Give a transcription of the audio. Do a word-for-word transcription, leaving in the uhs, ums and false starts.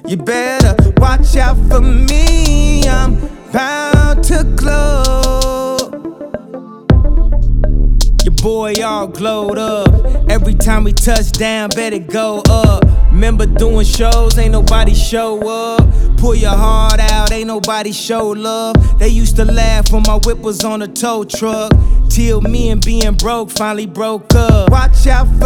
You better watch out for me, I'm bound to glow. Your boy all glowed up. Every time we touch down, better go up. Remember doing shows, ain't nobody show up. Pull your heart out, ain't nobody show love. They used to laugh when my whip was on a tow truck, till me and being broke finally broke up. Watch out